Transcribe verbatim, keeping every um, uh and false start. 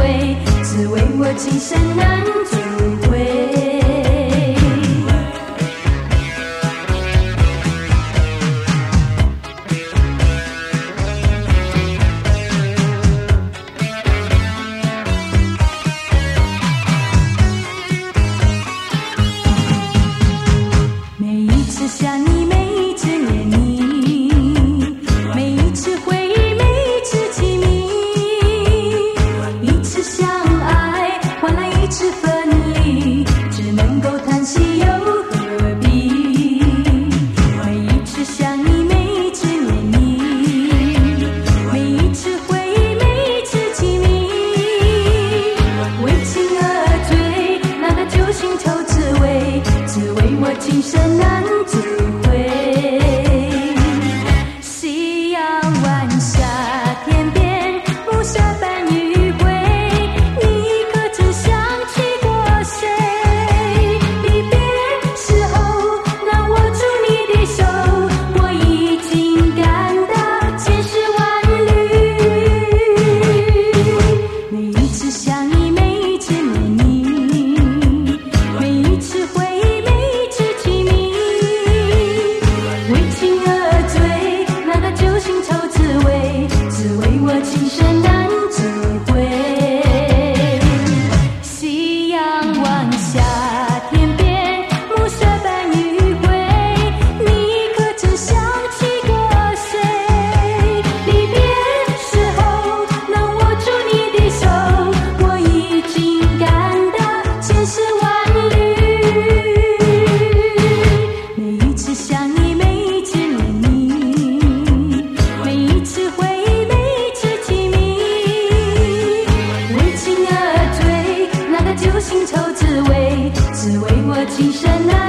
味，只为我今生难追回。想你，每一次念你，每一次回忆，每一次凄迷，一次相爱换来一次分离，只能够叹息又何必？每一次想你，每一次念你，每一次回忆，每一次凄迷，为情而醉，那个揪心头滋味，只为我今生难追回。夕阳晚霞天边，暮色伴余晖，你可曾想起过谁？离别时候能握住你的手，我已经感到千丝万缕。每一次想你，每一次念你，每一次回忆，每一次凄迷，为情而醉，那个揪心头滋味，只为我今生难追回。夕阳晚霞天边，暮色伴余晖，你可曾想起过谁？离别时候能握住你的手，我已经感到千丝万缕。每一次想你，每一次念你，每一次回忆，每一次凄迷，为情而醉，那个揪心头滋味，只为我今生难